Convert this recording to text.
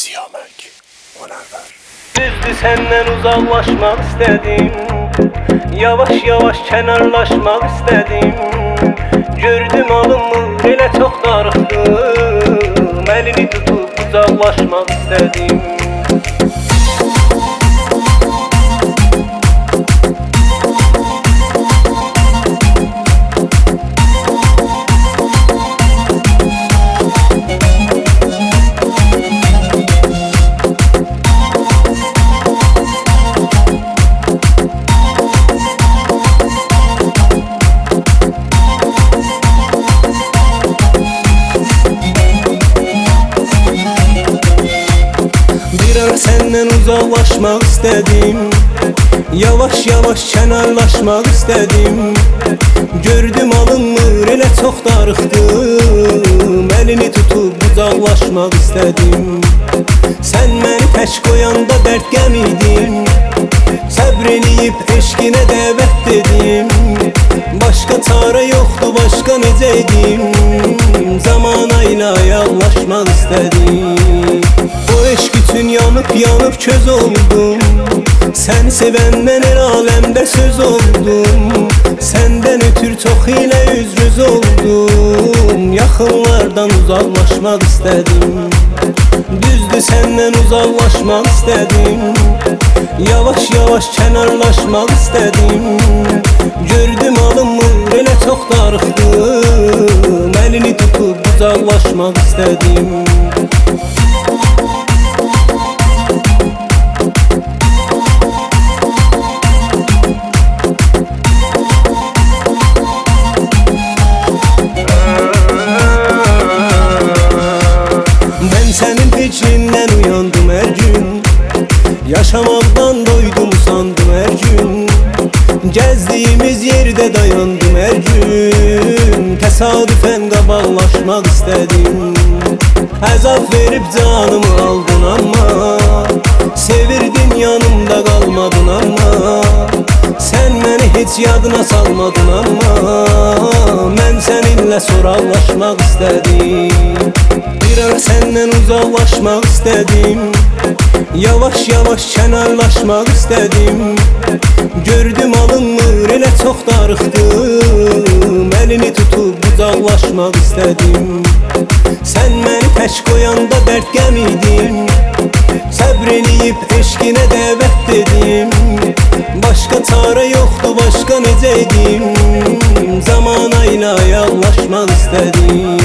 Yemek. Münevver. Düzdü senden uzaklaşmak istedim. Yavaş yavaş kenarlaşmak istedim. Gördüm alımı elə çox darıxdım. Elini tutup uzaklaşmak istedim. Senden uzaklaşmak istedim. Yavaş yavaş kenarlaşmak istedim. Gördüm alınmır elə çox darıxdım. Elini tutup uzaklaşmak istedim. Sen məni tək qoyanda dərd qəm idin. Səbr eləyib eşqinə dəvət dedim. Başqa çarə yoxdur, başqa necə edim. Zamana ilə yallaşmaq istedim. O eşq üçün yanıp yanıp köz oldum. Səni sevəndən el aləmdə söz oldum. Səndən ötür çox ilə üzrüz oldum. Yaxınlardan uzaklaşmaq istedim. Düzdü səndən uzaklaşmaq istedim. Yavaş yavaş kenarlaşmaq istedim. Gördüm alınmır elə çox darıxdım. Elini tutup uzaklaşmaq istedim. Senin fikrinden uyandım her gün. Yaşamaktan doydum sandım her gün. Gezdiğimiz yerde dayandım her gün. Tesadüfen qabaqlaşmak istedim. Əzab verip canımı aldın ama sevirdin yanımda kalmadın ama. Sen beni hiç yadına salmadın ama ben seninle sorallaşmak istedim. Bir ara senden uzaklaşmak istedim. Yavaş yavaş kenarlaşmak istedim. Gördüm alınmır elə çox darıxdım. Elini tutup uzaklaşmak istedim. Sen məni tək qoyanda dərd qəm idin. Səbr eləyib eşqinə dəvət dedim. Başqa çarə yoxdur, başqa necə edim. Zamana ilə yallaşmaq istedim.